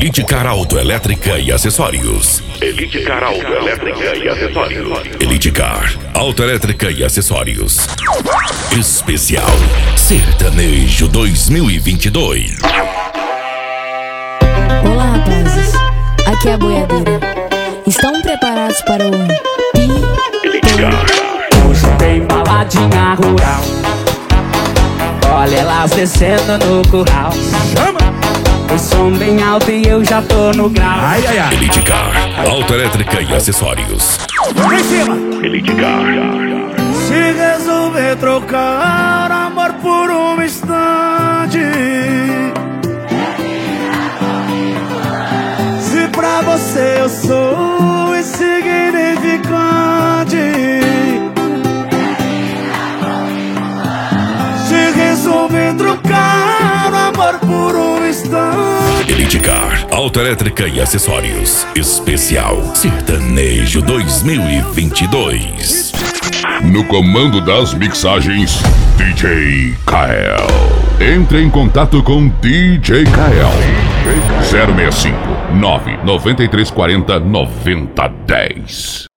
Elite Car Autoelétrica e Acessórios. Elite Car Autoelétrica e Acessórios. Elite Car Autoelétrica e Acessórios. Especial Sertanejo 2022. Olá, rapazes. Aqui é a boiadeira. Estão preparados para o Elite Car. Hoje tem baladinha rural. Olha elas descendo no curral. O som bem alto e eu já tô no grau. Elite Car Autoelétrica e Acessórios. Em cima. Elite Car. Se resolver trocar amor por um instante, se pra você eu sou insignificante, se resolver trocar amor por um instante. Elite Car Autoelétrica e Acessórios. Especial Sertanejo 2022. No comando das mixagens, DJ Kael. Entre em contato com DJ Kael. 065 99340 9010.